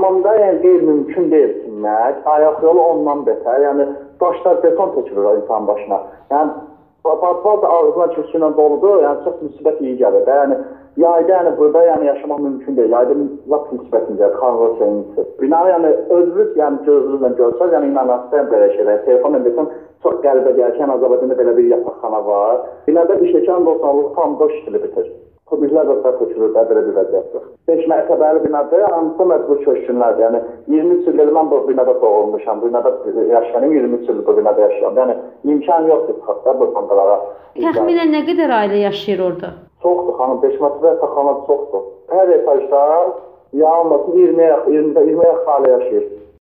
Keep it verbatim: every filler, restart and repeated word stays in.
Hamamda yəni qeyri-mümkün deyil sinmək, ayaq yolu ondan betər, yəni daşlar beton tökülür insan başına. Yəni patpat ağzına kürsüylə doludur, yəni çox müsibət iyi gəlir də, yəni yayda yəni burada yəni yaşamaq mümkün deyil, yayda lap müsibətində, xanlar şeyiniz. Binanı yəni özünüz yəni gözünüzlə görsəz, yəni inanasınız belə şeylər, telefonla desəm çox qəribə gəlir ki, yəni Azərbaycanda belə bir yataqxana var. Binada bir şəkən dostlarlıq tam boş işini bitir. Kubiklər də tökülür də belə bir vəziyyətdir. beş mərtəbəli binadır, hamısı məcbur köçkünlərdir. Yəni iyirmi üç il mən bu binada doğulmuşam, bu binada yaşayıram, iyirmi üç il bu binada yaşayıram. Yəni imkan yoxdur çıxaq bu bandalara. Təxminən nə qədər ailə yaşayır orada? Çoxdur xanım, beş mərtəbə yataqxana çoxdur. Hər etajda yalnız iyirmiyə yaxın ailə yaşayır.